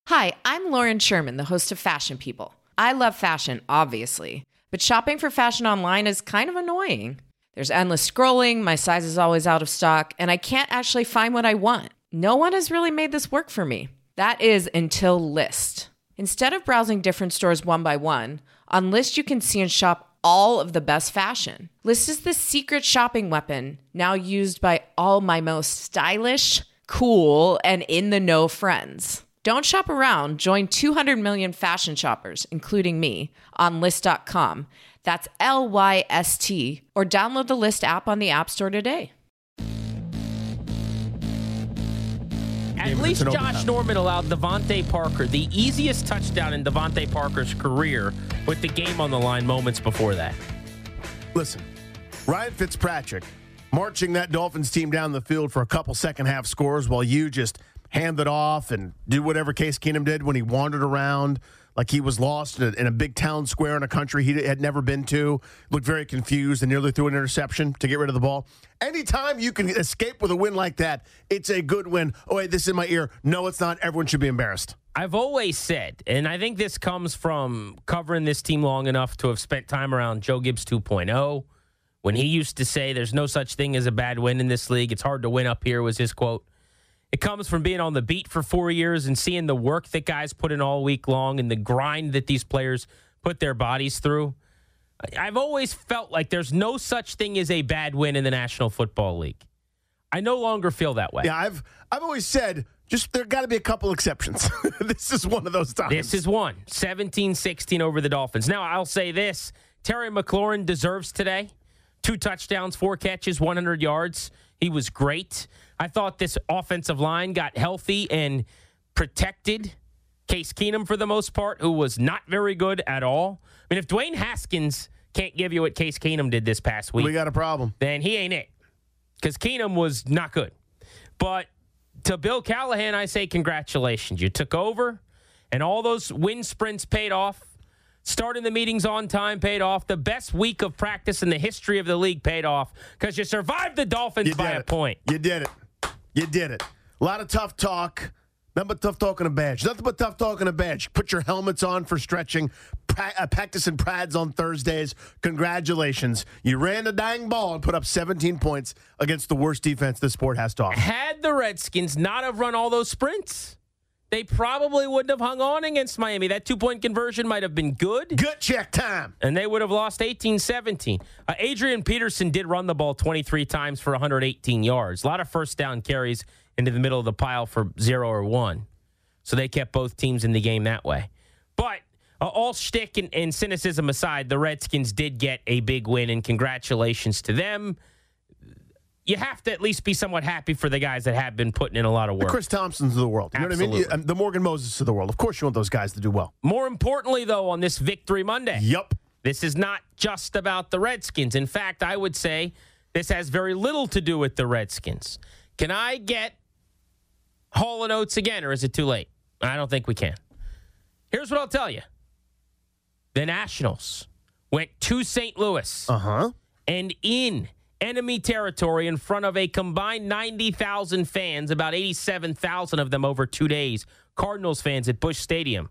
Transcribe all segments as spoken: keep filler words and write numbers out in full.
Hi, I'm Lauren Sherman, the host of Fashion People. I love fashion, obviously, but shopping for fashion online is kind of annoying. There's endless scrolling, my size is always out of stock, and I can't actually find what I want. No one has really made this work for me. That is until Lyst. Instead of browsing different stores one by one, on Lyst you can see and shop all of the best fashion. Lyst is the secret shopping weapon, now used by all my most stylish, cool, and in-the-know friends. Don't shop around. Join two hundred million fashion shoppers, including me, on Lyst dot com. That's L Y S T. Or download the Lyst app on the App Store today. At least Josh Norman allowed Devontae Parker the easiest touchdown in Devontae Parker's career with the game on the line moments before that. Listen, Ryan Fitzpatrick marching that Dolphins team down the field for a couple second half scores while you just hand it off and do whatever Case Keenum did when he wandered around like he was lost in a, in a big town square in a country he had never been to, looked very confused and nearly threw an interception to get rid of the ball. Anytime you can escape with a win like that, it's a good win. Oh, wait, this is in my ear. No, it's not. Everyone should be embarrassed. I've always said, and I think this comes from covering this team long enough to have spent time around Joe Gibbs two point oh, when he used to say there's no such thing as a bad win in this league. It's hard to win up here was his quote. It comes from being on the beat for four years and seeing the work that guys put in all week long and the grind that these players put their bodies through. I've always felt like there's no such thing as a bad win in the National Football League. I no longer feel that way. Yeah, I've I've always said just there got to be a couple exceptions. This is one of those times. This is one. seventeen sixteen over the Dolphins. Now, I'll say this. Terry McLaurin deserves today. Two touchdowns, four catches, one hundred yards. He was great. I thought this offensive line got healthy and protected Case Keenum for the most part, who was not very good at all. I mean, if Dwayne Haskins can't give you what Case Keenum did this past week, we got a problem. Then he ain't it, because Keenum was not good. But to Bill Callahan, I say congratulations. You took over, and all those wind sprints paid off. Starting the meetings on time paid off. The best week of practice in the history of the league paid off because you survived the Dolphins by a point. You did it. You did it. A lot of tough talk. Nothing but tough talk and a badge. Nothing but tough talk and a badge. Put your helmets on for stretching. Pra- uh, practice and prads on Thursdays. Congratulations. You ran the dang ball and put up seventeen points against the worst defense this sport has to offer. Had the Redskins not have run all those sprints, they probably wouldn't have hung on against Miami. That two-point conversion might have been good. Good check time. And they would have lost eighteen seventeen. Uh, Adrian Peterson did run the ball twenty-three times for one hundred eighteen yards. A lot of first down carries into the middle of the pile for zero or one. So they kept both teams in the game that way. But uh, all shtick and, and cynicism aside, the Redskins did get a big win, and congratulations to them. You have to at least be somewhat happy for the guys that have been putting in a lot of work. The Chris Thompsons of the world. You Absolutely. know what I mean? You, the Morgan Moses of the world. Of course you want those guys to do well. More importantly, though, on this Victory Monday. Yep. This is not just about the Redskins. In fact, I would say this has very little to do with the Redskins. Can I get Hall and Oates again, or is it too late? I don't think we can. Here's what I'll tell you. The Nationals went to Saint Louis. Uh-huh. And in enemy territory in front of a combined ninety thousand fans, about eighty-seven thousand of them over two days, Cardinals fans at Busch Stadium.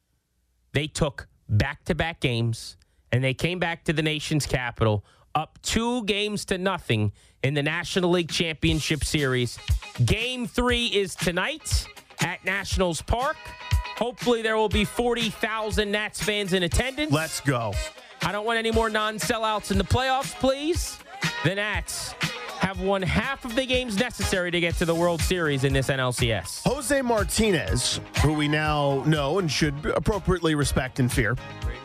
They took back-to-back games, and they came back to the nation's capital up two games to nothing in the National League Championship Series. Game three is tonight at Nationals Park. Hopefully there will be forty thousand Nats fans in attendance. Let's go. I don't want any more non-sellouts in the playoffs, please. The Nats have won half of the games necessary to get to the World Series in this N L C S. Jose Martinez, who we now know and should appropriately respect and fear,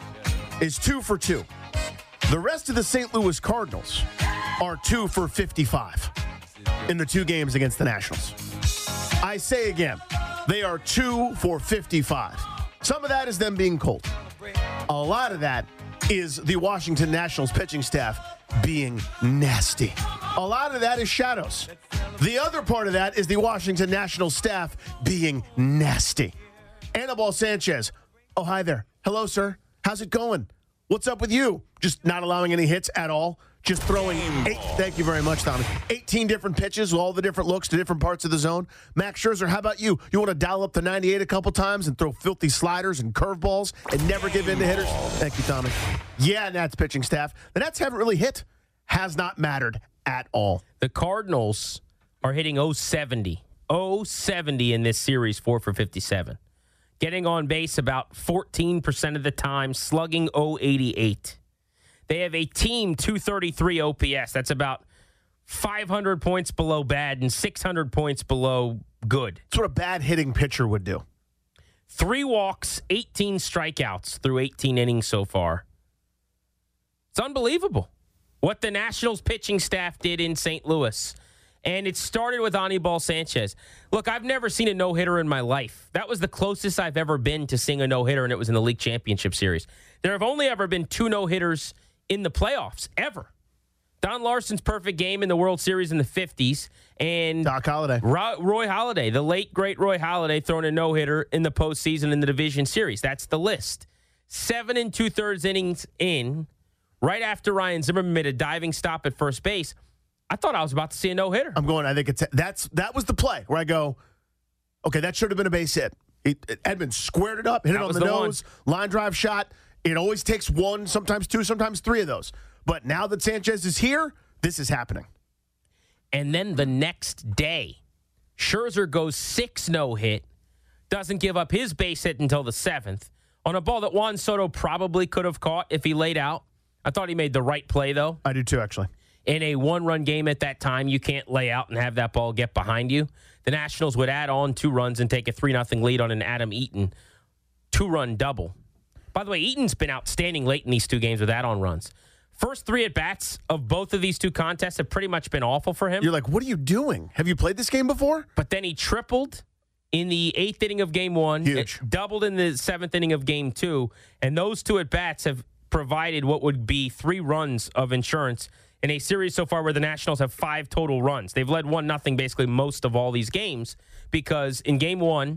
is two for two. The rest of the Saint Louis Cardinals are two for fifty-five in the two games against the Nationals. I say again, they are two for fifty-five. Some of that is them being cold. A lot of that is the Washington Nationals pitching staff being nasty. A lot of that is shadows. The other part of that is the Washington Nationals staff being nasty. Anibal Sanchez. Oh, hi there. Hello, sir. How's it going? What's up with you? Just not allowing any hits at all just throwing eight, thank you very much, Tommy, eighteen different pitches with all the different looks to different parts of the zone. Max Scherzer, how about you? You want to dial up the ninety-eight a couple times and throw filthy sliders and curveballs and never give in to hitters? Thank you, Tommy. Yeah, Nats pitching staff. The Nats haven't really hit. Has not mattered at all. The Cardinals are hitting oh seventy. oh seventy in this series, four for fifty-seven. Getting on base about fourteen percent of the time, slugging oh eighty-eight. They have a team two thirty-three O P S. That's about five hundred points below bad and six hundred points below good. That's what a bad hitting pitcher would do. Three walks, eighteen strikeouts through eighteen innings so far. It's unbelievable what the Nationals pitching staff did in Saint Louis. And it started with Anibal Sanchez. Look, I've never seen a no-hitter in my life. That was the closest I've ever been to seeing a no-hitter, and it was in the League Championship Series. There have only ever been two no-hitters in the playoffs, ever. Don Larson's perfect game in the World Series in the fifties, and Doc Holliday. Roy, Roy Halladay, the late, great Roy Halladay, throwing a no-hitter in the postseason in the division series. That's the list. Seven and two-thirds innings in, right after Ryan Zimmerman made a diving stop at first base, I thought I was about to see a no-hitter. I'm going, I think it's that's that was the play where I go, okay, that should have been a base hit. It, it, Edmonds squared it up, hit that it on the, the nose, one. Line drive shot. It always takes one, sometimes two, sometimes three of those. But now that Sanchez is here, this is happening. And then the next day, Scherzer goes six no-hit, doesn't give up his base hit until the seventh, on a ball that Juan Soto probably could have caught if he laid out. I thought he made the right play, though. I do, too, actually. In a one-run game at that time, you can't lay out and have that ball get behind you. The Nationals would add on two runs and take a three nothing lead on an Adam Eaton two-run double. By the way, Eaton's been outstanding late in these two games with add-on runs. First three at-bats of both of these two contests have pretty much been awful for him. You're like, what are you doing? Have you played this game before? But then he tripled in the eighth inning of game one. Huge. Doubled in the seventh inning of game two. And those two at-bats have provided what would be three runs of insurance in a series so far where the Nationals have five total runs. They've led one nothing basically most of all these games because in game one,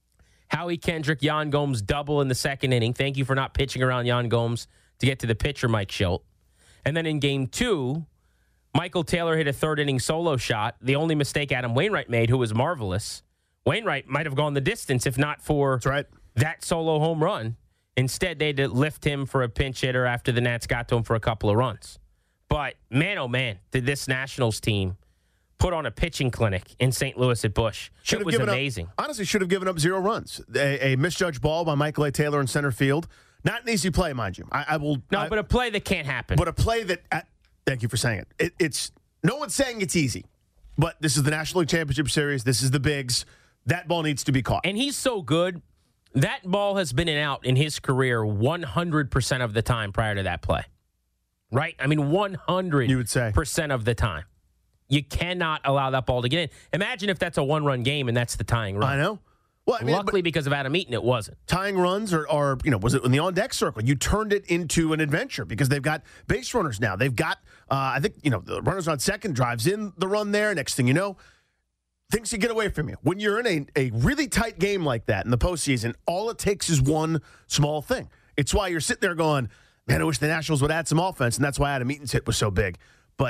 Howie Kendrick, Yan Gomes double in the second inning. Thank you for not pitching around Yan Gomes to get to the pitcher, Mike Schilt. And then in game two, Michael Taylor hit a third inning solo shot, the only mistake Adam Wainwright made, who was marvelous. Wainwright might have gone the distance if not for That's right. that solo home run. Instead, they had to lift him for a pinch hitter after the Nats got to him for a couple of runs. But, man, oh, man, did this Nationals team put on a pitching clinic in Saint Louis at Busch. It was amazing. Up, honestly, should have given up zero runs. A, a misjudged ball by Michael A. Taylor in center field. Not an easy play, mind you. I, I will. No, I, but a play that can't happen. But a play that, uh, thank you for saying it. it. It's no one's saying it's easy. But this is the National League Championship Series. This is the bigs. That ball needs to be caught. And he's so good. That ball has been in out in his career one hundred percent of the time prior to that play. Right? I mean, one hundred you would say. percent of the time. You cannot allow that ball to get in. Imagine if that's a one-run game and that's the tying run. I know. Well, I mean, Luckily, because of Adam Eaton, it wasn't. Tying runs are, are, you know, was it in the on-deck circle? You turned it into an adventure because they've got base runners now. They've got, uh, I think, you know, the runners on second, drives in the run there. Next thing you know, things can get away from you. When you're in a, a really tight game like that in the postseason, all it takes is one small thing. It's why you're sitting there going, man, I wish the Nationals would add some offense, and that's why Adam Eaton's hit was so big. But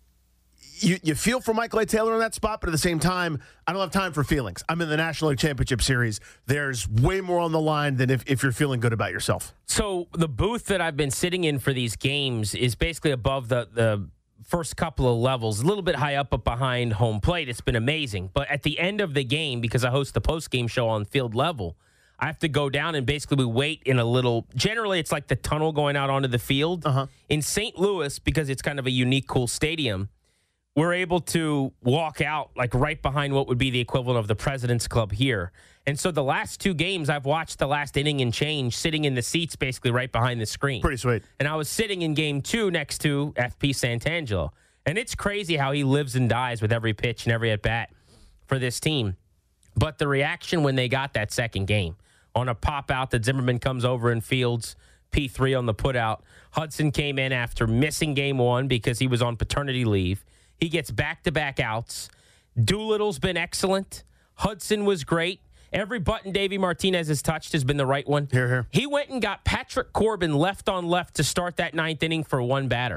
you you feel for Michael A. Taylor in that spot, but at the same time, I don't have time for feelings. I'm in the National League Championship Series. There's way more on the line than if, if you're feeling good about yourself. So the booth that I've been sitting in for these games is basically above the, the first couple of levels, a little bit high up, up behind home plate. It's been amazing. But at the end of the game, because I host the post-game show on field level, I have to go down and basically we wait in a little, generally it's like the tunnel going out onto the field. Uh-huh. In Saint Louis, because it's kind of a unique, cool stadium, we're able to walk out like right behind what would be the equivalent of the President's Club here. And so the last two games, I've watched the last inning and change sitting in the seats basically right behind the screen. Pretty sweet. And I was sitting in game two next to F P Santangelo. And it's crazy how he lives and dies with every pitch and every at-bat for this team. But the reaction when they got that second game, on a pop-out that Zimmerman comes over and fields P three on the put-out. Hudson came in after missing game one because he was on paternity leave. He gets back-to-back outs. Doolittle's been excellent. Hudson was great. Every button Davey Martinez has touched has been the right one. Here, here. He went and got Patrick Corbin left on left to start that ninth inning for one batter.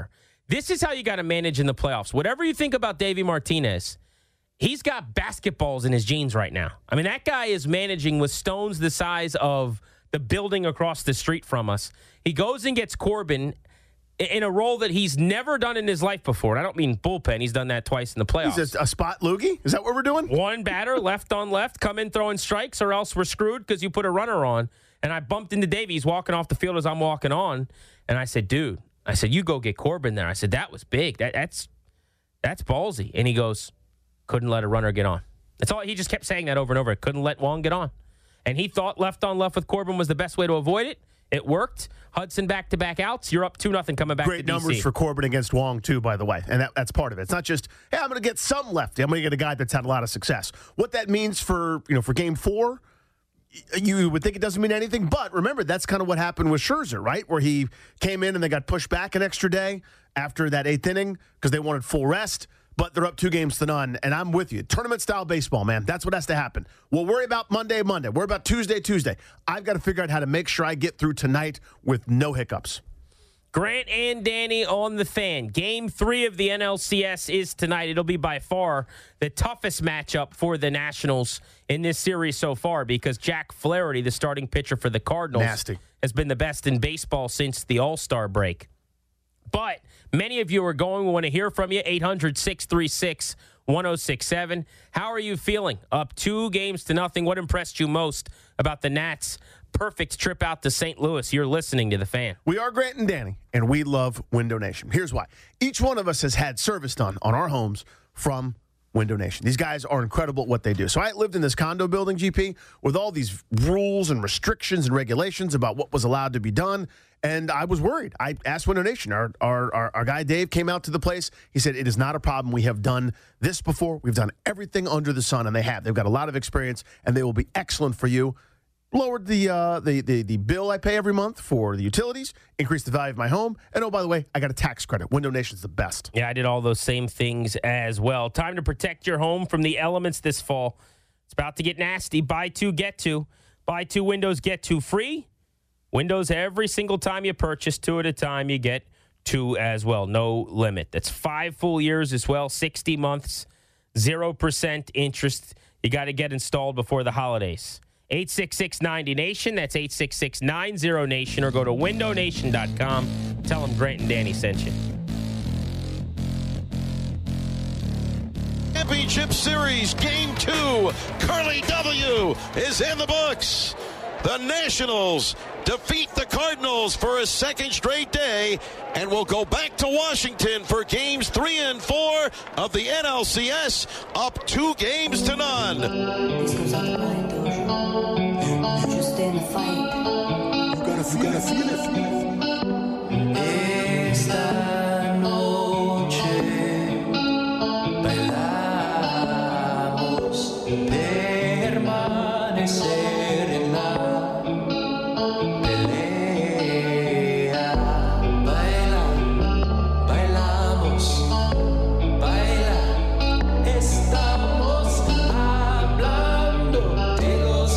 This is how you got to manage in the playoffs. Whatever you think about Davey Martinez, he's got basketballs in his jeans right now. I mean, that guy is managing with stones the size of the building across the street from us. He goes and gets Corbin in a role that he's never done in his life before. And I don't mean bullpen. He's done that twice in the playoffs. He's a, a spot loogie? Is that what we're doing? One batter, left on left, come in throwing strikes, or else we're screwed because you put a runner on. And I bumped into Davey. He's walking off the field as I'm walking on. And I said, dude, I said, you go get Corbin there. I said, that was big. That, that's that's ballsy. And he goes, couldn't let a runner get on. That's all. He just kept saying that over and over. Couldn't let Wong get on. And he thought left on left with Corbin was the best way to avoid it. It worked. Hudson back-to-back outs. You're up two nothing coming back Great to D C. Great numbers for Corbin against Wong, too, by the way. And that, that's part of it. It's not just, hey, I'm going to get some lefty. I'm going to get a guy that's had a lot of success. What that means for, you know, for game four, you would think it doesn't mean anything. But remember, that's kind of what happened with Scherzer, right? Where he came in and they got pushed back an extra day after that eighth inning because they wanted full rest. But they're up two games to none, and I'm with you. Tournament-style baseball, man. That's what has to happen. We'll worry about Monday, Monday. Worry about Tuesday, Tuesday. I've got to figure out how to make sure I get through tonight with no hiccups. Grant and Danny on the Fan. Game three of the N L C S is tonight. It'll be by far the toughest matchup for the Nationals in this series so far because Jack Flaherty, the starting pitcher for the Cardinals, Nasty. has been the best in baseball since the All-Star break. But many of you are going. We want to hear from you. eight hundred, six three six, one oh six seven. How are you feeling? Up two games to nothing. What impressed you most about the Nats' perfect trip out to Saint Louis? You're listening to The Fan. We are Grant and Danny, and we love Window Nation. Here's why. Each one of us has had service done on our homes from Window Nation. These guys are incredible at what they do. So I lived in this condo building, G P, with all these rules and restrictions and regulations about what was allowed to be done. And I was worried. I asked Window Nation. Our, our, our, our guy Dave came out to the place. He said, it is not a problem. We have done this before. We've done everything under the sun, and they have. They've got a lot of experience, and they will be excellent for you. Lowered the, uh, the the the bill I pay every month for the utilities, increased the value of my home, and oh, by the way, I got a tax credit. Window Nation's the best. Yeah, I did all those same things as well. Time to protect your home from the elements this fall. It's about to get nasty. Buy two, get two. Buy two windows, get two free. Windows every single time you purchase, two at a time, you get two as well. No limit. That's five full years as well, sixty months, zero percent interest. You got to get installed before the holidays. eight six six, ninety, nation. That's eight six six, nine zero, nation. Or go to window nation dot com. Tell them Grant and Danny sent you. Championship Series Game two. Curly W is in the books. The Nationals defeat the Cardinals for a second straight day and will go back to Washington for games three and four of the N L C S, up two games to none. This goes out to Brian Dozier. You just stay in the fight. You gotta, you gotta feel it. Esta noche bailamos, permanecer en la pelea. Baila, bailamos, baila. Estamos hablando de los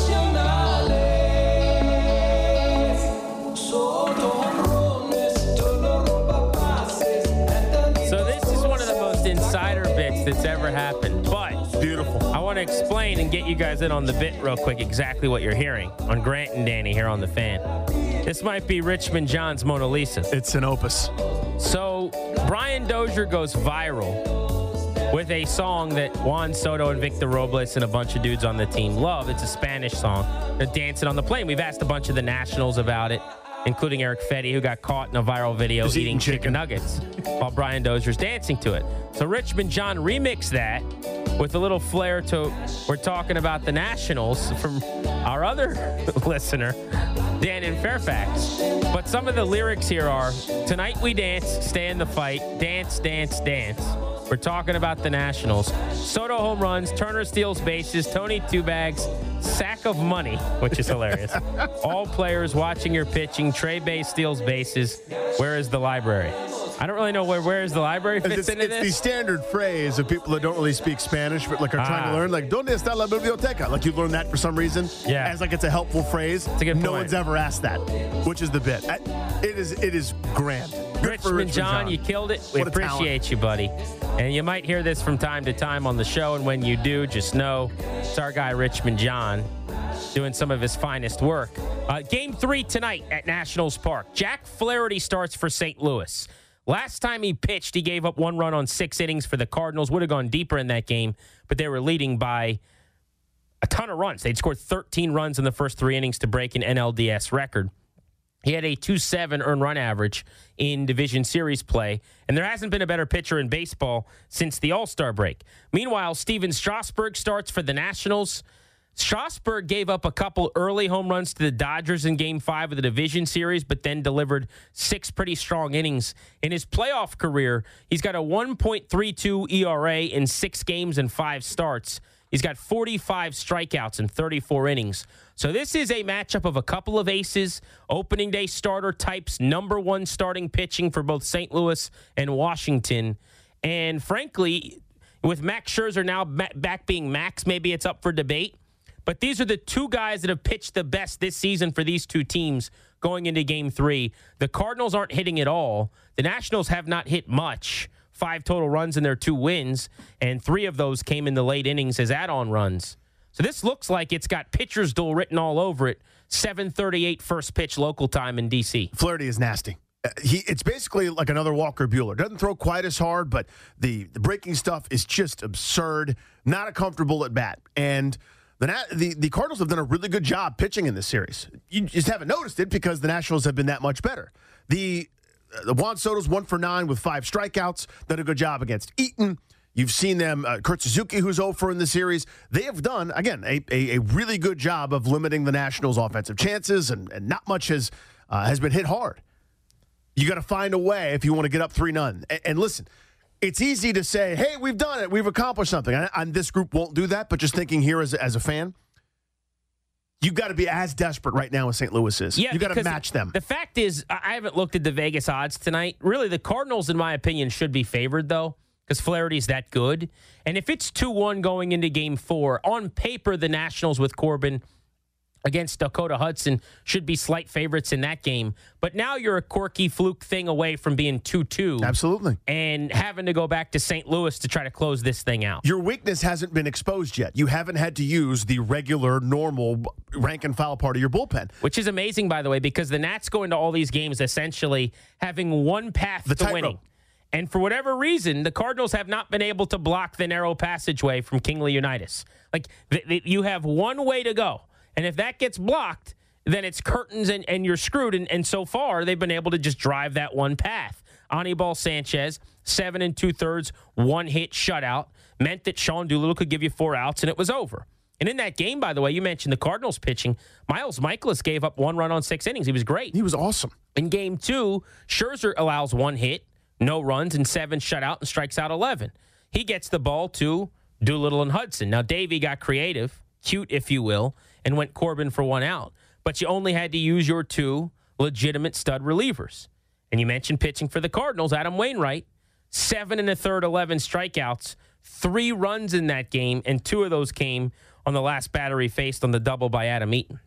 nacionales. Solo honrones, solo ropa pases. So this is one of the most insider bits that's ever happened. But Beautiful. I want to explain and get you guys in on the bit real quick exactly what you're hearing on Grant and Danny here on The Fan. This might be Richmond John's Mona Lisa. It's an opus. So Brian Dozier goes viral with a song that Juan Soto and Victor Robles and a bunch of dudes on the team love. It's a Spanish song. They're dancing on the plane. We've asked a bunch of the Nationals about it, including Eric Fetty, who got caught in a viral video Just eating eating chicken. chicken. nuggets while Brian Dozier's dancing to it. So Richmond John remixed that with a little flair to, we're talking about the Nationals from our other listener, Dan in Fairfax. But some of the lyrics here are, tonight we dance, stay in the fight, dance, dance, dance. We're talking about the Nationals. Soto home runs, Turner steals bases, Tony two bags, sack of money, which is hilarious. All players watching your pitching. Trey Bay steals bases. Where is the library? I don't really know where where is the library fits it's, into it's this. the standard phrase of people that don't really speak Spanish, but like are trying Ah. to learn. Like, ¿Dónde está la biblioteca? Like you learn that for some reason. Yeah. As like it's a helpful phrase. It's a good no point. one's ever asked that, which is the bit. I- It is it is grand. Good for Richmond, Richmond John, John, you killed it. We What a talent. appreciate you, buddy. And you might hear this from time to time on the show, and when you do, just know it's our guy Richmond John doing some of his finest work. Uh, game three tonight at Nationals Park. Jack Flaherty starts for Saint Louis. Last time he pitched, he gave up one run on six innings for the Cardinals. Would have gone deeper in that game, but they were leading by a ton of runs. They'd scored thirteen runs in the first three innings to break an N L D S record. He had a two point seven earned run average in Division Series play, and there hasn't been a better pitcher in baseball since the All-Star break. Meanwhile, Steven Strasburg starts for the Nationals. Strasburg gave up a couple early home runs to the Dodgers in Game five of the Division Series, but then delivered six pretty strong innings. In his playoff career, he's got a one point three two E R A in six games and five starts. He's got forty-five strikeouts in thirty-four innings. So this is a matchup of a couple of aces, opening day starter types, number one starting pitching for both Saint Louis and Washington. And frankly, with Max Scherzer now back being Max, maybe it's up for debate. But these are the two guys that have pitched the best this season for these two teams going into game three. The Cardinals aren't hitting at all. The Nationals have not hit much. Five total runs in their two wins, and three of those came in the late innings as add-on runs. So this looks like it's got pitcher's duel written all over it. seven thirty-eight first pitch local time in D C. Flaherty is nasty. Uh, He, it's basically like another Walker Buehler. Doesn't throw quite as hard, but the, the breaking stuff is just absurd. Not a comfortable at bat. And the, Na- the the Cardinals have done a really good job pitching in this series. You just haven't noticed it because the Nationals have been that much better. The, uh, the Juan Soto's one for nine with five strikeouts. Done a good job against Eaton. You've seen them, uh, Kurt Suzuki, who's oh for in the series. They have done, again, a, a, a really good job of limiting the Nationals' offensive chances, and, and not much has uh, has been hit hard. You got to find a way if you want to get up three none. And, and listen, it's easy to say, hey, we've done it. We've accomplished something. And, and this group won't do that, but just thinking here as, as a fan, you got to be as desperate right now as Saint Louis is. Yeah, you got to because match them. The fact is, I haven't looked at the Vegas odds tonight. Really, the Cardinals, in my opinion, should be favored, though, because Flaherty's that good. And if it's two one going into game four, on paper, the Nationals with Corbin against Dakota Hudson should be slight favorites in that game. But now you're a quirky fluke thing away from being two two. Absolutely. And having to go back to Saint Louis to try to close this thing out. Your weakness hasn't been exposed yet. You haven't had to use the regular, normal rank and file part of your bullpen. Which is amazing, by the way, because the Nats go into all these games essentially having one path The to tightrope. winning. And for whatever reason, the Cardinals have not been able to block the narrow passageway from King Leonidas. Like, th- th- you have one way to go. And if that gets blocked, then it's curtains and, and you're screwed. And, and so far, they've been able to just drive that one path. Anibal Sanchez, seven and two-thirds, one hit shutout, meant that Sean Doolittle could give you four outs, and it was over. And in that game, by the way, you mentioned the Cardinals pitching. Miles Michaelis gave up one run on six innings. He was great. He was awesome. In game two, Scherzer allows one hit, no runs, and seven shutout and strikes out eleven. He gets the ball to Doolittle and Hudson. Now, Davey got creative, cute, if you will, and went Corbin for one out. But you only had to use your two legitimate stud relievers. And you mentioned pitching for the Cardinals, Adam Wainwright, seven and a third, eleven strikeouts, three runs in that game, and two of those came on the last batter he faced on the double by Adam Eaton.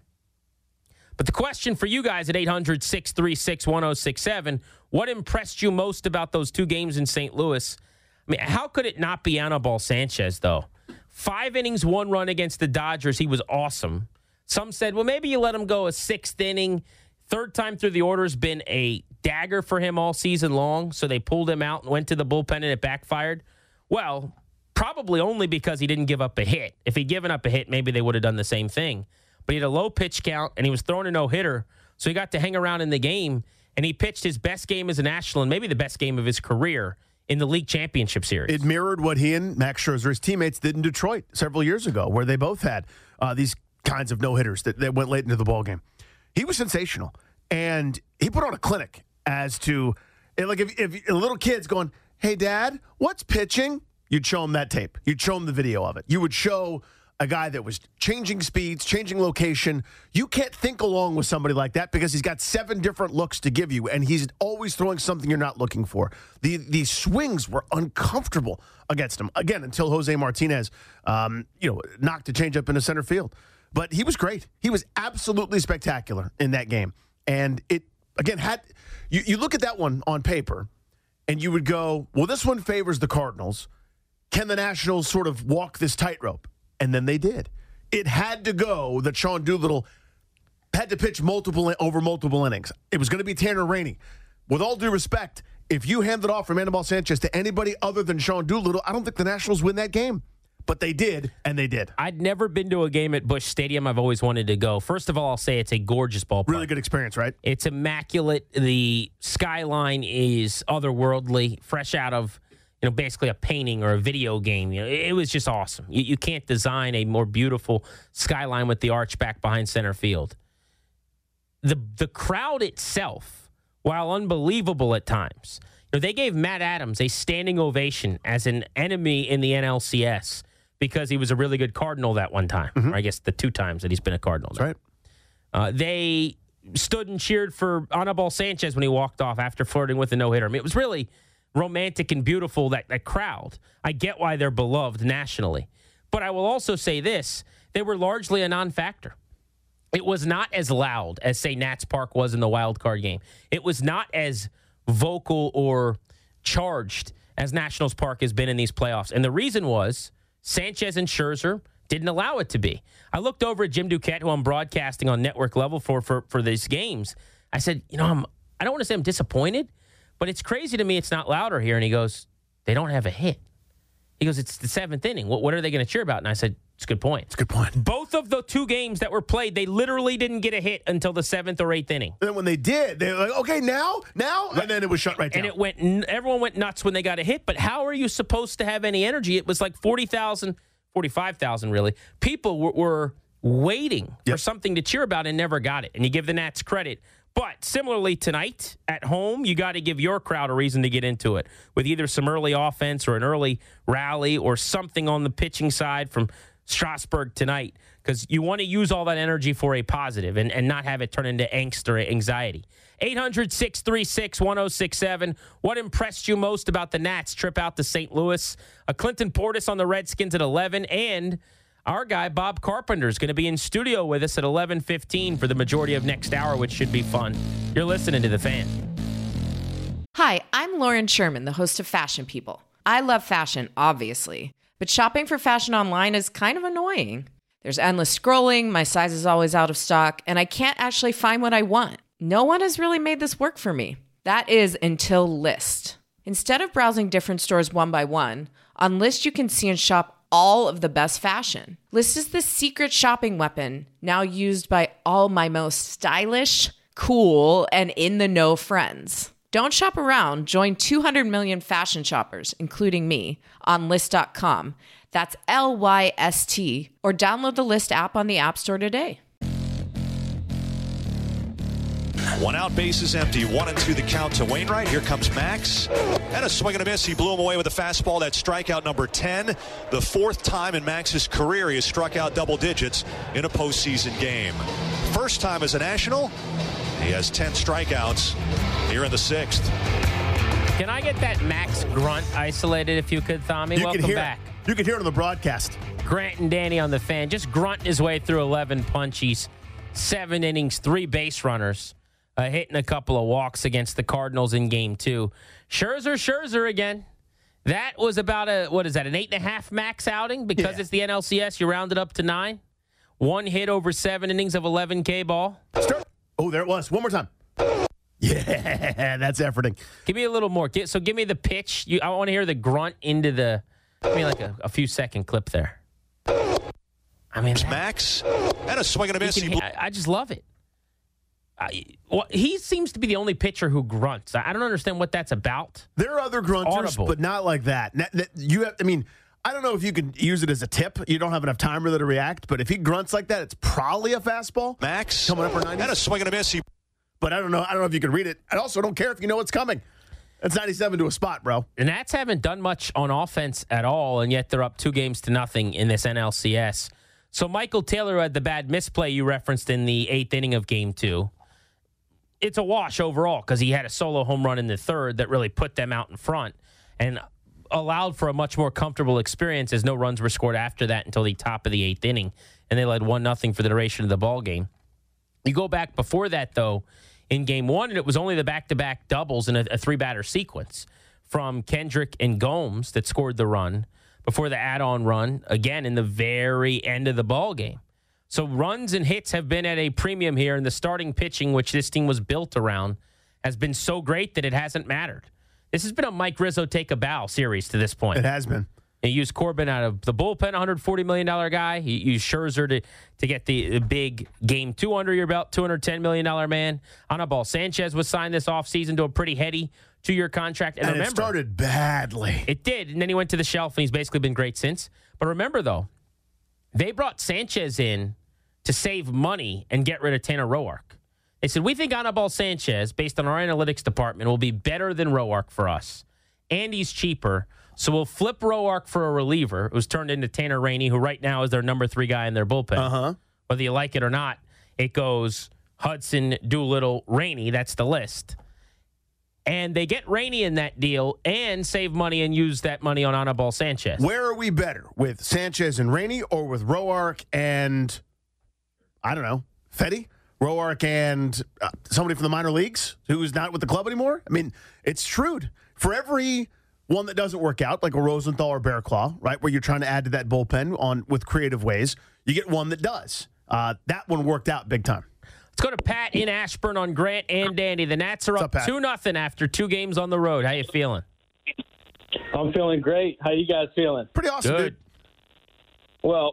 But the question for you guys at eight hundred, six three six, one oh six seven, what impressed you most about those two games in Saint Louis? I mean, how could it not be Anibal Sanchez, though? Five innings, one run against the Dodgers. He was awesome. Some said, well, maybe you let him go a sixth inning. Third time through the order has been a dagger for him all season long, so they pulled him out and went to the bullpen, and it backfired. Well, probably only because he didn't give up a hit. If he'd given up a hit, maybe they would have done the same thing. But he had a low pitch count, and he was throwing a no-hitter, so he got to hang around in the game, and he pitched his best game as a National and maybe the best game of his career in the league championship series. It mirrored what he and Max Scherzer, his teammates, did in Detroit several years ago, where they both had uh, these kinds of no-hitters that, that went late into the ballgame. He was sensational, and he put on a clinic as to, like, if, if a little kid's going, hey, Dad, what's pitching? You'd show him that tape. You'd show him the video of it. You would show a guy that was changing speeds, changing location. You can't think along with somebody like that because he's got seven different looks to give you, and he's always throwing something you're not looking for. The the swings were uncomfortable against him, again, until Jose Martinez, um, you know, knocked a changeup into center field. But he was great. He was absolutely spectacular in that game. And it, again, had you, you look at that one on paper, and you would go, well, this one favors the Cardinals. Can the Nationals sort of walk this tightrope? And then they did. It had to go that Sean Doolittle had to pitch multiple over multiple innings. It was going to be Tanner Rainey. With all due respect, if you hand it off from Anibal Sanchez to anybody other than Sean Doolittle, I don't think the Nationals win that game. But they did, and they did. I'd never been to a game at Busch Stadium. I've always wanted to go. First of all, I'll say it's a gorgeous ballpark. Really good experience, right? It's immaculate. The skyline is otherworldly, fresh out of, you know, basically a painting or a video game. You know, it was just awesome. You, you can't design a more beautiful skyline with the arch back behind center field. The the crowd itself, while unbelievable at times, you know, they gave Matt Adams a standing ovation as an enemy in the N L C S because he was a really good Cardinal that one time, mm-hmm. or I guess the two times that he's been a Cardinal. That's right. Uh, they stood and cheered for Anibal Sanchez when he walked off after flirting with a no-hitter. I mean, it was really romantic and beautiful, that, that crowd. I get why they're beloved nationally. But I will also say this, they were largely a non-factor. It was not as loud as, say, Nats Park was in the wild card game. It was not as vocal or charged as Nationals Park has been in these playoffs. And the reason was Sanchez and Scherzer didn't allow it to be. I looked over at Jim Duquette, who I'm broadcasting on network level for for, for these games. I said, you know, I'm, I don't want to say I'm disappointed, but it's crazy to me it's not louder here. And he goes, they don't have a hit. He goes, it's the seventh inning. What, what are they going to cheer about? And I said, it's a good point. It's a good point. Both of the two games that were played, they literally didn't get a hit until the seventh or eighth inning. And then when they did, they were like, okay, now? Now? And then it was shut right down. And it went, everyone went nuts when they got a hit. But how are you supposed to have any energy? It was like forty thousand, forty-five thousand really. People were, were waiting yep. for something to cheer about and never got it. And you give the Nats credit. But similarly tonight at home, you got to give your crowd a reason to get into it with either some early offense or an early rally or something on the pitching side from Strasburg tonight, because you want to use all that energy for a positive and, and not have it turn into angst or anxiety. eight hundred, six three six, one oh six seven. What impressed you most about the Nats trip out to Saint Louis? A Clinton Portis on the Redskins at eleven, and our guy, Bob Carpenter, is going to be in studio with us at eleven fifteen for the majority of next hour, which should be fun. You're listening to The Fan. Hi, I'm Lauren Sherman, the host of Fashion People. I love fashion, obviously, but shopping for fashion online is kind of annoying. There's endless scrolling, my size is always out of stock, and I can't actually find what I want. No one has really made this work for me. That is until Lyst. Instead of browsing different stores one by one, on Lyst you can see and shop all of the best fashion. Lyst is the secret shopping weapon now used by all my most stylish, cool, and in-the-know friends. Don't shop around. Join two hundred million fashion shoppers, including me, on Lyst dot com. That's L Y S T. Or download the Lyst app on the App Store today. One out, base is empty. One and two the count to Wainwright. Here comes Max. And a swing and a miss. He blew him away with a fastball. That's strikeout number ten. The fourth time in Max's career he has struck out double digits in a postseason game. First time as a National. He has ten strikeouts here in the sixth. Can I get that Max grunt isolated if you could, Tommy? You Welcome can hear back. It. You can hear it on the broadcast. Grant and Danny on the Fan. Just grunting his way through eleven punchies, seven innings, three base runners. Uh, hitting a couple of walks against the Cardinals in game two. Scherzer, Scherzer again. That was about a, what is that, an eight and a half max outing? Because yeah. It's the N L C S, you round it up to nine. One hit over seven innings of eleven K ball. Start. Oh, there it was. One more time. Yeah, that's efforting. Give me a little more. So give me the pitch. You, I want to hear the grunt into the, give me like a, a few second clip there. I mean, that, Max and a swing and a miss. Can, I, I just love it. I, well, he seems to be the only pitcher who grunts. I don't understand what that's about. There are other grunters, Audible. but not like that. You have, I mean, I don't know if you can use it as a tip. You don't have enough time really to react, but if he grunts like that, it's probably a fastball. Max coming up for ninety. And a swing and a miss. He- but I don't know. I don't know if you can read it. I also don't care if you know what's coming. That's ninety-seven to a spot, bro. The Nats haven't done much on offense at all, and yet they're up two games to nothing in this N L C S. So Michael Taylor, who had the bad misplay you referenced in the eighth inning of game two, it's a wash overall because he had a solo home run in the third that really put them out in front and allowed for a much more comfortable experience as no runs were scored after that until the top of the eighth inning, and they led one nothing for the duration of the ball game. You go back before that, though, in game one, and it was only the back-to-back doubles in a, a three-batter sequence from Kendrick and Gomes that scored the run before the add-on run, again, in the very end of the ball game. So runs and hits have been at a premium here, and the starting pitching, which this team was built around, has been so great that it hasn't mattered. This has been a Mike Rizzo take a bow series to this point. It has been. He used Corbin out of the bullpen, one hundred forty million dollars guy. He used Scherzer to, to get the, the big game two under your belt, two hundred ten million dollars man. Anibal Sanchez was signed this offseason to a pretty heady two-year contract. And, and remember, it started badly. It did, and then he went to the shelf, and he's basically been great since. But remember, though, they brought Sanchez in to save money and get rid of Tanner Roark. They said, we think Anibal Sanchez, based on our analytics department, will be better than Roark for us. And he's cheaper, so we'll flip Roark for a reliever. It was turned into Tanner Rainey, who right now is their number three guy in their bullpen. Uh-huh. Whether you like it or not, it goes Hudson, Doolittle, Rainey. That's the list. And they get Rainey in that deal and save money and use that money on Anibal Sanchez. Where are we better, with Sanchez and Rainey or with Roark and, I don't know, Fetty? Roark and uh, somebody from the minor leagues who's not with the club anymore? I mean, it's shrewd. For every one that doesn't work out, like a Rosenthal or Bearclaw, right, where you're trying to add to that bullpen on with creative ways, you get one that does. Uh, that one worked out big time. Let's go to Pat in Ashburn on Grant and Dandy. The Nats are up, up two nothing after two games on the road. How you feeling? I'm feeling great. How you guys feeling? Pretty awesome, Good. dude. Well,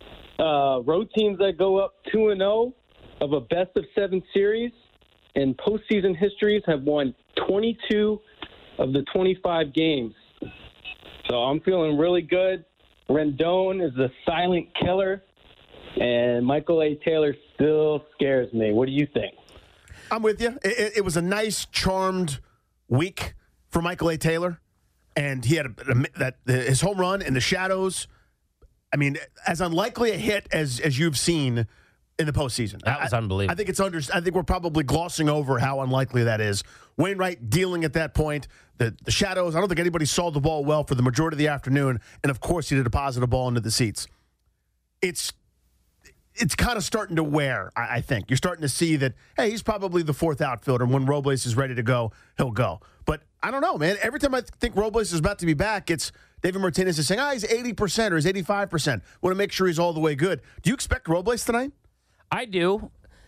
uh, road teams that go up two and oh of a best of seven series in postseason histories have won twenty-two of the twenty-five games. So I'm feeling really good. Rendon is the silent killer, and Michael A. Taylor still scares me. What do you think? I'm with you. It, it, it was a nice, charmed week for Michael A. Taylor, and he had a, a, that his home run in the shadows. I mean, as unlikely a hit as as you've seen in the postseason. That was I, unbelievable. I think it's under. I think we're probably glossing over how unlikely that is. Wainwright dealing at that point. The the shadows. I don't think anybody saw the ball well for the majority of the afternoon, and of course he did deposit a ball into the seats. It's it's kind of starting to wear. I, I think you're starting to see that. Hey, he's probably the fourth outfielder, and when Robles is ready to go, he'll go. But I don't know, man. Every time I think Robles is about to be back, it's David Martinez is saying, "Ah, oh, he's eighty percent or he's eighty-five percent." Want to make sure he's all the way good. Do you expect Robles tonight? I do.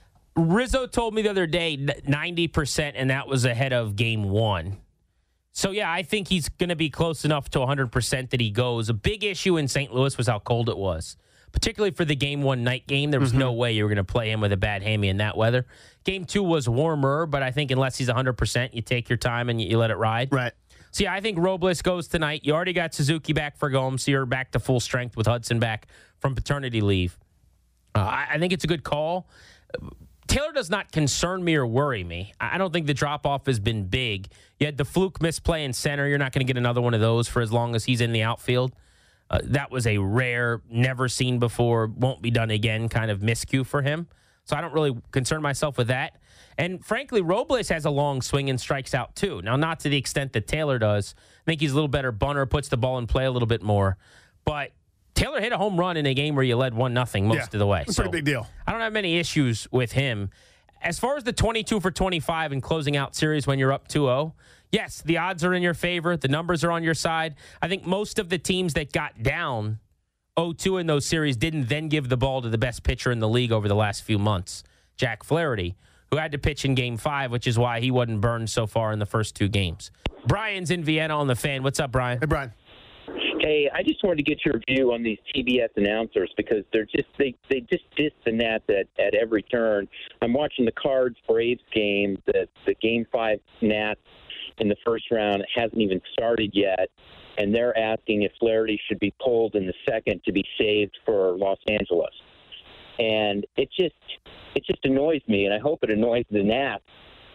Rizzo told me the other day ninety percent, and that was ahead of game one. So, yeah, I think he's going to be close enough to one hundred percent that he goes. A big issue in Saint Louis was how cold it was, particularly for the game one night game. There was mm-hmm. no way you were going to play him with a bad hammy in that weather. Game two was warmer, but I think unless he's one hundred percent, you take your time and you, you let it ride. Right. So, yeah, I think Robles goes tonight. You already got Suzuki back for Gomes, so you're back to full strength with Hudson back from paternity leave. Uh, I, I think it's a good call. Taylor does not concern me or worry me. I don't think the drop-off has been big. You had the fluke misplay in center. You're not going to get another one of those for as long as he's in the outfield. Uh, that was a rare, never seen before, won't be done again kind of miscue for him. So I don't really concern myself with that. And frankly, Robles has a long swing and strikes out too. Now, not to the extent that Taylor does. I think he's a little better bunter, puts the ball in play a little bit more. But Taylor hit a home run in a game where you led one nothing most yeah, of the way. It's a pretty so big deal. I don't have many issues with him. As far as the twenty-two for twenty-five and closing out series when you're up two oh, yes, the odds are in your favor. The numbers are on your side. I think most of the teams that got down oh two in those series didn't then give the ball to the best pitcher in the league over the last few months, Jack Flaherty, who had to pitch in game five, which is why he wasn't burned so far in the first two games. Brian's in Vienna on the Fan. What's up, Brian? Hey, Brian. Hey, I just wanted to get your view on these T B S announcers because they're just they, they just diss the Nats at, at every turn. I'm watching the Cards Braves game, the the game five Nats in the first round hasn't even started yet, and they're asking if Flaherty should be pulled in the second to be saved for Los Angeles. And it just it just annoys me, and I hope it annoys the Nats.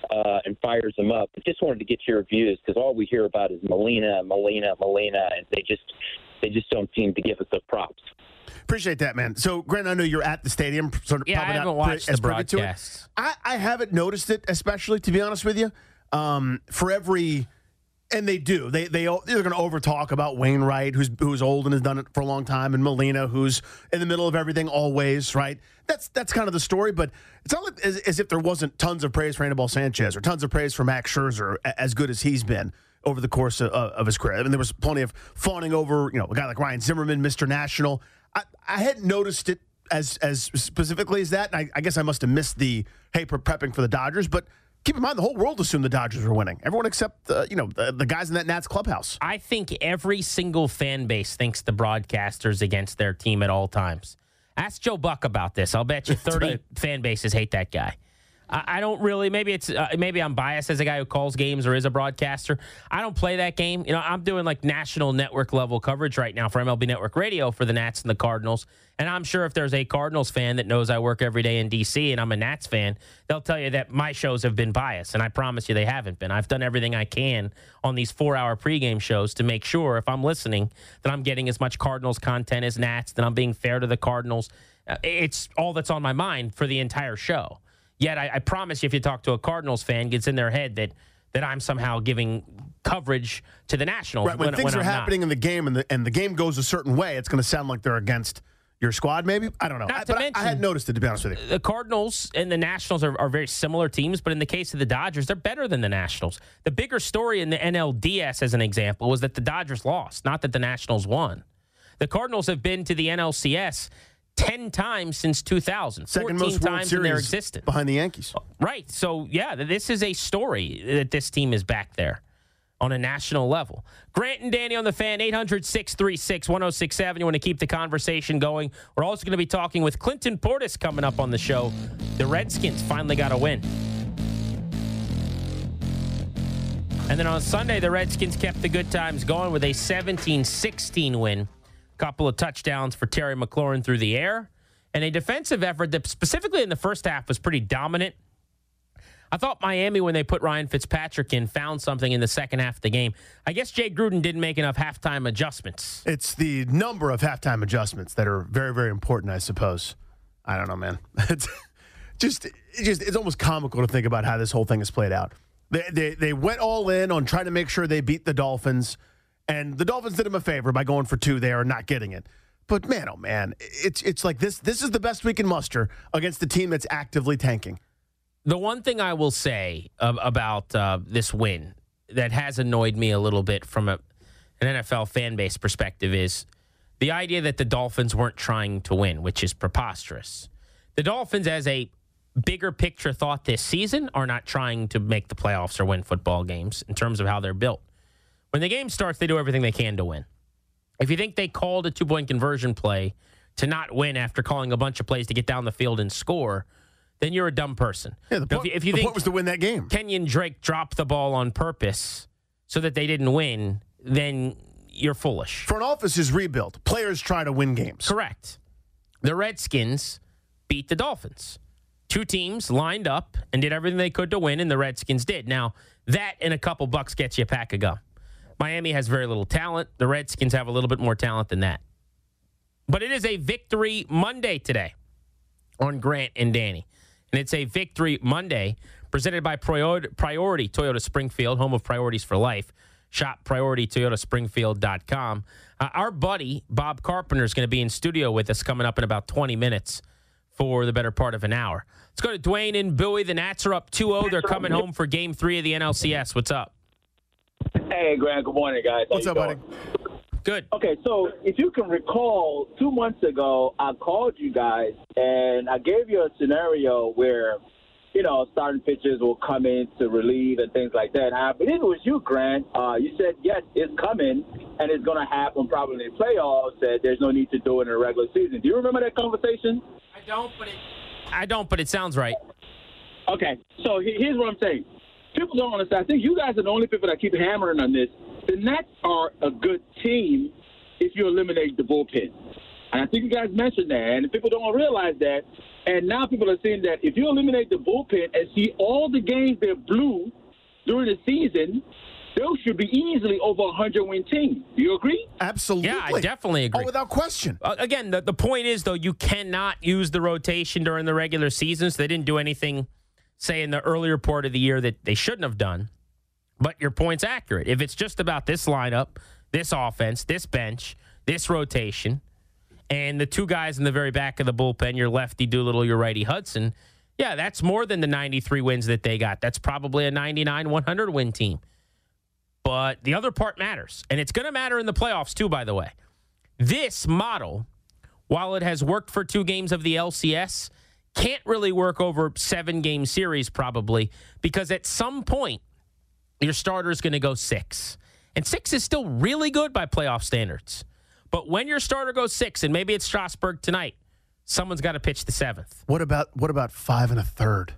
uh, and fires them up. I just wanted to get your views because all we hear about is Molina, Molina, Molina, and they just they just don't seem to give us the props. Appreciate that, man. So, Grant, I know you're at the stadium. Sort of yeah, probably I haven't not watched pri- as the privy to it. broadcasts. I, I haven't noticed it, especially, to be honest with you. Um, for every, and they do, they, they, they're going to over-talk about Wainwright, who's who's old and has done it for a long time, and Molina, who's in the middle of everything always, right? That's that's kind of the story, but it's not like, as, as if there wasn't tons of praise for Anibal Sanchez or tons of praise for Max Scherzer, as good as he's been over the course of, of his career. I mean, there was plenty of fawning over, you know, a guy like Ryan Zimmerman, Mister National. I, I hadn't noticed it as as specifically as that. And I, I guess I must have missed the, hey, we're prepping for the Dodgers. But keep in mind, the whole world assumed the Dodgers were winning. Everyone except, uh, you know, the, the guys in that Nats clubhouse. I think every single fan base thinks the broadcasters against their team at all times. Ask Joe Buck about this. I'll bet you thirty right. fan bases hate that guy. I don't really, maybe it's, uh, maybe I'm biased as a guy who calls games or is a broadcaster. I don't play that game. You know, I'm doing like national network level coverage right now for M L B Network Radio for the Nats and the Cardinals. And I'm sure if there's a Cardinals fan that knows I work every day in D C and I'm a Nats fan, they'll tell you that my shows have been biased. And I promise you they haven't been. I've done everything I can on these four hour pregame shows to make sure if I'm listening that I'm getting as much Cardinals content as Nats, that I'm being fair to the Cardinals. Uh, it's all that's on my mind for the entire show. Yet, I, I promise you, if you talk to a Cardinals fan, gets in their head that that I'm somehow giving coverage to the Nationals. Right, when, when things when are I'm happening not. in the game and the and the game goes a certain way, it's going to sound like they're against your squad, maybe? I don't know. Not I, to but mention, I, I hadn't noticed it, to be honest with you. The Cardinals and the Nationals are, are very similar teams, but in the case of the Dodgers, they're better than the Nationals. The bigger story in the N L D S, as an example, was that the Dodgers lost, not that the Nationals won. The Cardinals have been to the N L C S ten times since two thousand. Second fourteen most World times Series in their existence. Behind the Yankees. Right. So, yeah, this is a story that this team is back there on a national level. Grant and Danny on the Fan, eight hundred, six three six, one oh six seven. You want to keep the conversation going. We're also going to be talking with Clinton Portis coming up on the show. The Redskins finally got a win. And then on Sunday, the Redskins kept the good times going with a seventeen sixteen win. Couple of touchdowns for Terry McLaurin through the air, and a defensive effort that specifically in the first half was pretty dominant. I thought Miami, when they put Ryan Fitzpatrick in, found something in the second half of the game. I guess Jay Gruden didn't make enough halftime adjustments. It's the number of halftime adjustments that are very, very important, I suppose. I don't know, man. It's just, it just it's almost comical to think about how this whole thing has played out. They, they, they went all in on trying to make sure they beat the Dolphins. And the Dolphins did him a favor by going for two there and not getting it. But, man, oh, man, it's it's like this This is the best we can muster against a team that's actively tanking. The one thing I will say uh, about uh, this win that has annoyed me a little bit from a, an N F L fan base perspective is the idea that the Dolphins weren't trying to win, which is preposterous. The Dolphins, as a bigger picture thought this season, are not trying to make the playoffs or win football games in terms of how they're built. When the game starts, they do everything they can to win. If you think they called a two-point conversion play to not win after calling a bunch of plays to get down the field and score, then you're a dumb person. Yeah, the point, if you, if you the think point was to win that game. Kenyon Drake dropped the ball on purpose so that they didn't win, then you're foolish. Front office is rebuilt. Players try to win games. Correct. The Redskins beat the Dolphins. Two teams lined up and did everything they could to win, and the Redskins did. Now, that and a couple bucks gets you a pack of gum. Miami has very little talent. The Redskins have a little bit more talent than that. But it is a Victory Monday today on Grant and Danny. And it's a Victory Monday presented by Priority Toyota Springfield, home of Priorities for Life. Shop priority toyota springfield dot com. Uh, our buddy, Bob Carpenter, is going to be in studio with us coming up in about twenty minutes for the better part of an hour. Let's go to Dwayne in Bowie. The Nats are up two oh. They're coming home for game three of the N L C S. What's up? Hey, Grant. Good morning, guys. How What's up, going? buddy? Good. Okay, so if you can recall, two months ago, I called you guys, and I gave you a scenario where, you know, starting pitchers will come in to relieve and things like that. I believe it was you, Grant. Uh, you said, yes, it's coming, and it's going to happen probably in the playoffs, that there's no need to do it in a regular season. Do you remember that conversation? I don't, but it, I don't, but it sounds right. Okay, so here's what I'm saying. People don't understand. I think you guys are the only people that keep hammering on this. The Nats are a good team if you eliminate the bullpen. And I think you guys mentioned that, and people don't realize that. And now people are saying that if you eliminate the bullpen and see all the games they blew during the season, those should be easily over a hundred-win team. Do you agree? Absolutely. Yeah, I definitely agree. Oh, without question. Uh, again, the, the point is, though, you cannot use the rotation during the regular season, so they didn't do anything, say, in the earlier part of the year that they shouldn't have done. But your point's accurate. If it's just about this lineup, this offense, this bench, this rotation, and the two guys in the very back of the bullpen, your lefty Doolittle, your righty Hudson, yeah, that's more than the ninety-three wins that they got. That's probably a ninety-nine, one hundred win team. But the other part matters, and it's going to matter in the playoffs too, by the way. This model, while it has worked for two games of the L C S, can't really work over seven-game series probably, because at some point, your starter is going to go six. And six is still really good by playoff standards. But when your starter goes six, and maybe it's Strasburg tonight, someone's got to pitch the seventh. What about what about five and a third?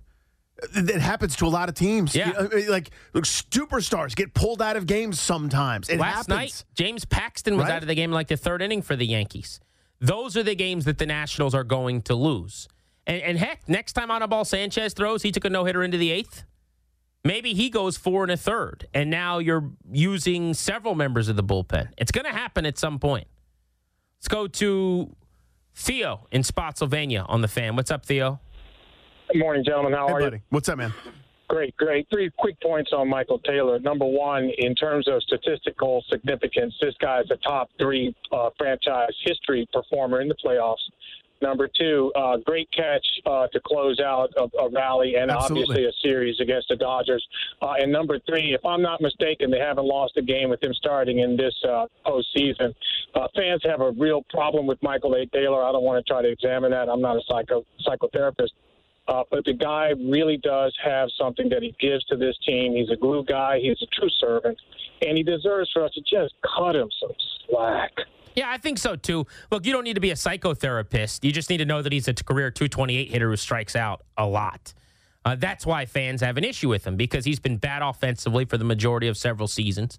It happens to a lot of teams. Yeah. You know, like, look, superstars get pulled out of games sometimes. It Last happens. night, James Paxton was Right? out of the game in like the third inning for the Yankees. Those are the games that the Nationals are going to lose. And, and heck, next time Anibal Sanchez throws, he took a no-hitter into the eighth. Maybe he goes four and a third, and now you're using several members of the bullpen. It's going to happen at some point. Let's go to Theo in Spotsylvania on the Fan. What's up, Theo? Good morning, gentlemen. How Hey, are buddy. you? What's up, man? Great, great. Three quick points on Michael Taylor. Number one, in terms of statistical significance, this guy is a top three uh, franchise history performer in the playoffs. Number two, uh, great catch uh, to close out a, a rally and Absolutely. obviously a series against the Dodgers. Uh, and number three, if I'm not mistaken, they haven't lost a game with him starting in this uh, postseason. Uh, fans have a real problem with Michael A. Taylor. I don't want to try to examine that. I'm not a psycho psychotherapist. Uh, but the guy really does have something that he gives to this team. He's a glue guy. He's a true servant. And he deserves for us to just cut him some slack. Yeah, I think so, too. Look, you don't need to be a psychotherapist. You just need to know that he's a career two twenty-eight hitter who strikes out a lot. Uh, that's why fans have an issue with him, because he's been bad offensively for the majority of several seasons.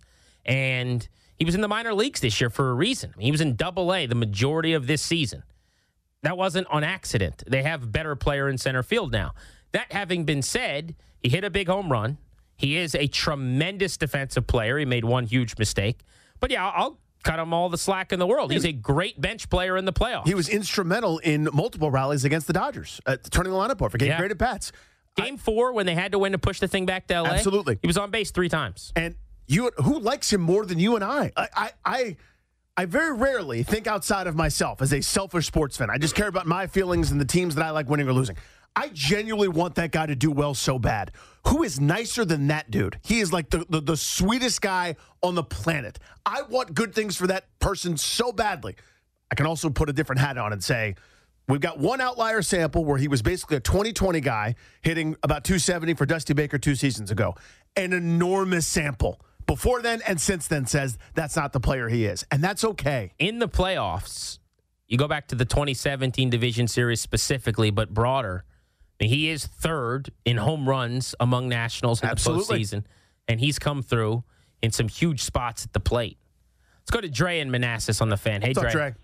And he was in the minor leagues this year for a reason. He was in double A the majority of this season. That wasn't on accident. They have a better player in center field now. That having been said, he hit a big home run. He is a tremendous defensive player. He made one huge mistake. But, yeah, I'll cut him all the slack in the world. He's a great bench player in the playoffs. He was instrumental in multiple rallies against the Dodgers, uh, turning the lineup over, getting Yeah. great at bats. Game four, when they had to win to push the thing back to L A, Absolutely. he was on base three times. And you, who likes him more than you and I? I, I, I, I very rarely think outside of myself as a selfish sports fan. I just care about my feelings and the teams that I like winning or losing. I genuinely want that guy to do well so bad. Who is nicer than that dude? He is like the, the, the sweetest guy on the planet. I want good things for that person so badly. I can also put a different hat on and say, we've got one outlier sample where he was basically a twenty twenty guy hitting about two seventy for Dusty Baker two seasons ago. An enormous sample before then and since then says that's not the player he is. And that's okay. In the playoffs, you go back to the twenty seventeen Division Series specifically, but broader. I mean, he is third in home runs among Nationals in Absolutely. the postseason, and he's come through in some huge spots at the plate. Let's go to Dre in Manassas on the Fan. Hey, What's up, Dre. Dre?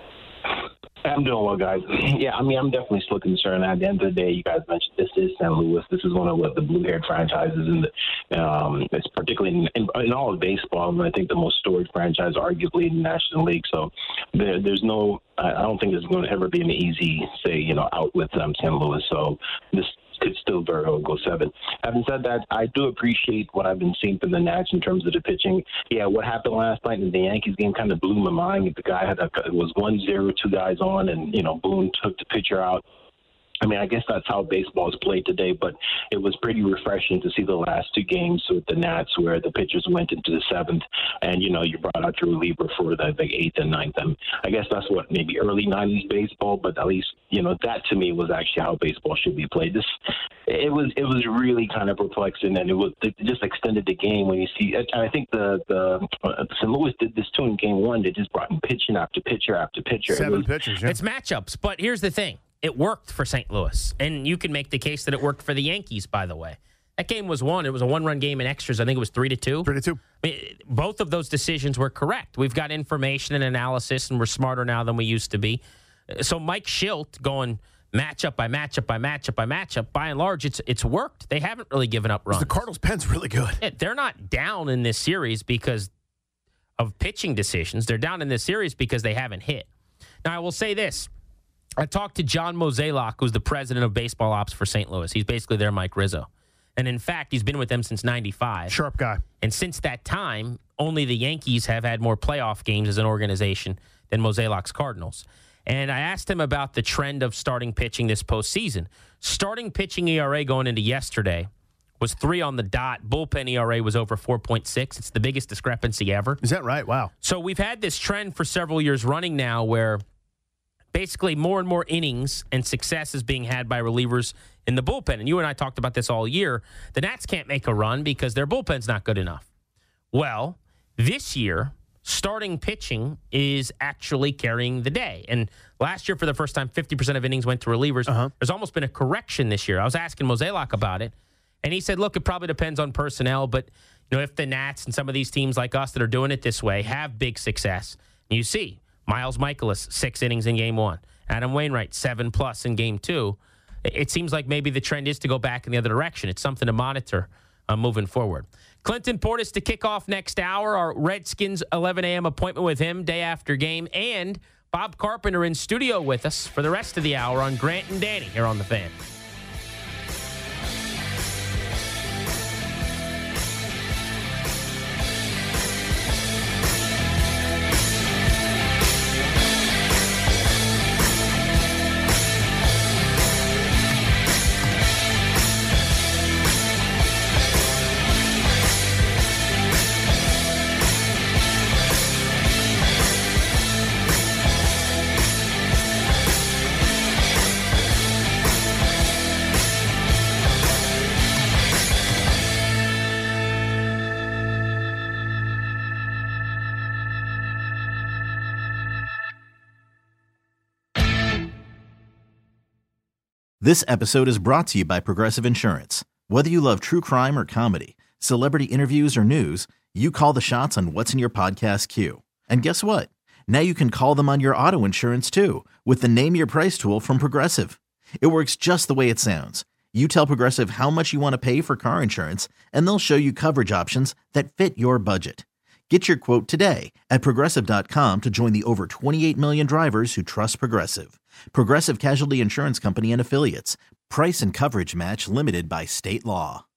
I'm doing well, guys. Yeah, I mean, I'm definitely still concerned. At the end of the day, you guys mentioned this is Saint Louis. This is one of what the blue-haired franchises, in the, um, it's particularly in, in, in all of baseball. And I think the most storied franchise, arguably, in the National League. So there, there's no, I I don't think there's going to ever be an easy, say, you know, out with um, Saint Louis. So this could still very well go seven. Having said that, I do appreciate what I've been seeing from the Nats in terms of the pitching. Yeah, what happened last night in the Yankees game kind of blew my mind. The guy had a, it was one zero, two guys on, and, you know, Boone took the pitcher out. I mean, I guess that's how baseball is played today, but it was pretty refreshing to see the last two games with the Nats where the pitchers went into the seventh and, you know, you brought out your reliever for the, the eighth and ninth. And I guess that's what, maybe early nineties baseball, but at least, you know, that to me was actually how baseball should be played. This, it was it was really kind of perplexing, and it was it just extended the game when you see, and I think the, the uh, Saint Louis did this too in game one. They just brought in pitching after pitcher after pitcher. Seven it was, pitchers, yeah. It's matchups, but here's the thing. It worked for Saint Louis, and you can make the case that it worked for the Yankees, by the way. That game was won. It was a one-run game in extras. I think it was three to two. Three to two. I mean, both of those decisions were correct. We've got information and analysis, and we're smarter now than we used to be. So Mike Schilt going matchup by matchup by matchup by matchup, by and large, it's it's worked. They haven't really given up runs. The Cardinals' pen's really good. Yeah, they're not down in this series because of pitching decisions. They're down in this series because they haven't hit. Now, I will say this. I talked to John Mozeliak, who's the president of baseball ops for Saint Louis. He's basically their Mike Rizzo. And in fact, he's been with them since ninety-five. Sharp guy. And since that time, only the Yankees have had more playoff games as an organization than Mozeliak's Cardinals. And I asked him about the trend of starting pitching this postseason. Starting pitching E R A going into yesterday was three on the dot. Bullpen E R A was over four point six. It's the biggest discrepancy ever. Is that right? Wow. So we've had this trend for several years running now where basically more and more innings and success is being had by relievers in the bullpen. And you and I talked about this all year. The Nats can't make a run because their bullpen's not good enough. Well, this year, starting pitching is actually carrying the day. And last year, for the first time, fifty percent of innings went to relievers. Uh-huh. There's almost been a correction this year. I was asking Mozeliak about it, and he said, look, it probably depends on personnel, but you know, if the Nats and some of these teams like us that are doing it this way have big success, you see Miles Michaelis, six innings in game one. Adam Wainwright, seven plus in game two. It seems like maybe the trend is to go back in the other direction. It's something to monitor uh, moving forward. Clinton Portis to kick off next hour. Our Redskins eleven a.m. appointment with him day after game. And Bob Carpenter in studio with us for the rest of the hour on Grant and Danny here on The Fan. This episode is brought to you by Progressive Insurance. Whether you love true crime or comedy, celebrity interviews or news, you call the shots on what's in your podcast queue. And guess what? Now you can call them on your auto insurance too with the Name Your Price tool from Progressive. It works just the way it sounds. You tell Progressive how much you want to pay for car insurance, and they'll show you coverage options that fit your budget. Get your quote today at Progressive dot com to join the over twenty-eight million drivers who trust Progressive. Progressive Casualty Insurance Company and Affiliates. Price and coverage match limited by state law.